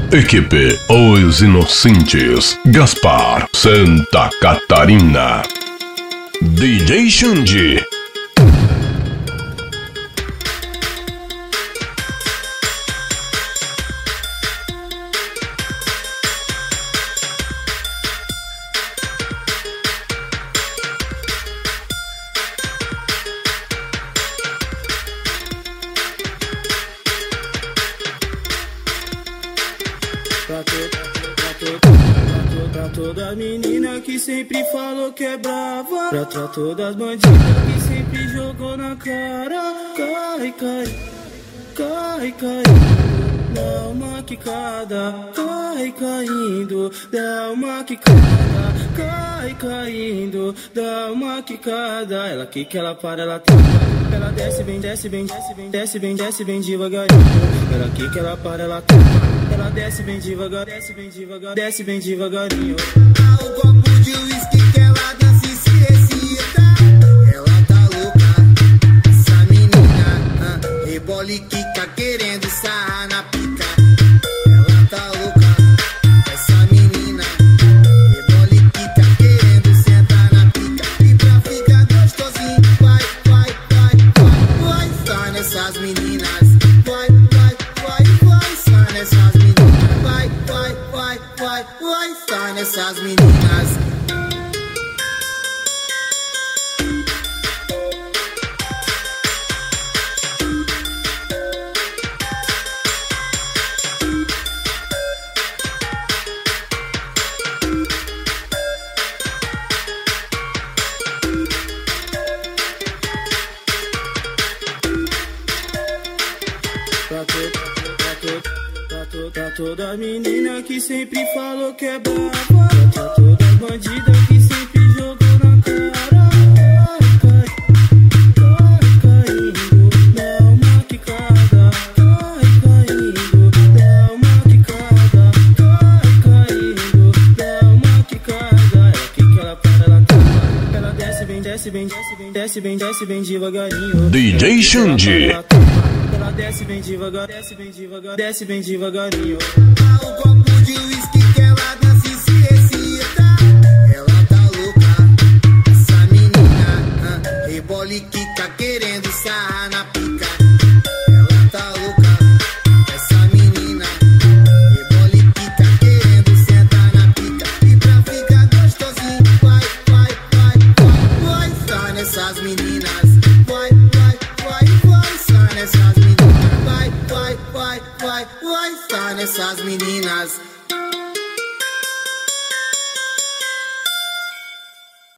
Equipe Os Inocentes, Gaspar, Santa Catarina. DJ Xande. Pra toda menina que sempre falou que é brava, pra todas bandidas que sempre jogou na cara. Cai, cai, cai, cai, dá uma quicada. Cai, caindo, dá uma quicada. Cai, caindo, dá uma quicada. Ela quica, ela para, ela tenta. Ela desce bem, desce bem, desce bem, desce bem, desce bem devagarinho. Ela quica, ela para, ela tenta. Ela desce bem devagar, desce bem devagar, desce bem devagarinho. O copo de uísque que ela dança e se excita. Ela tá louca, essa menina. Rebola e quica querendo sarrar na pica. Ela tá louca, essa menina. Rebola e quica querendo sentar na pica. E pra ficar gostosinho, vai, vai, vai, vai. Vai, sai nessas meninas. Vai, vai, vai, vai, sai nessas meninas. Vai, vai, vai, vai, vai, sai nessas meninas. Pra toda menina que sempre falou que é brava, pra todas bandidas que sempre jogou na cara. Cai, cai, caindo, dá uma quicada. Cai, caindo, dá uma quicada. Cai, caindo, dá uma quicada. Ela quica, ela para, ela tenta. Ela desce bem, desce bem, desce bem, desce bem, desce bem devagarinho. DJ Xande. Ela desce bem devagar, desce bem devagar, desce bem devagarinho. O copo de uísque que ela dança e se excita. Ela tá louca, essa menina. Rebola e quica querendo sarrar na pica. Ela tá louca, essa menina. Rebola e quica querendo sentar na pica. E pra ficar gostosinho, vai, vai, vai, vai, vai, sai nessas meninas. Vai, vai, vai, vai, sai nessas meninas. Vai, vai, vai, vai, vai, sai nessas meninas.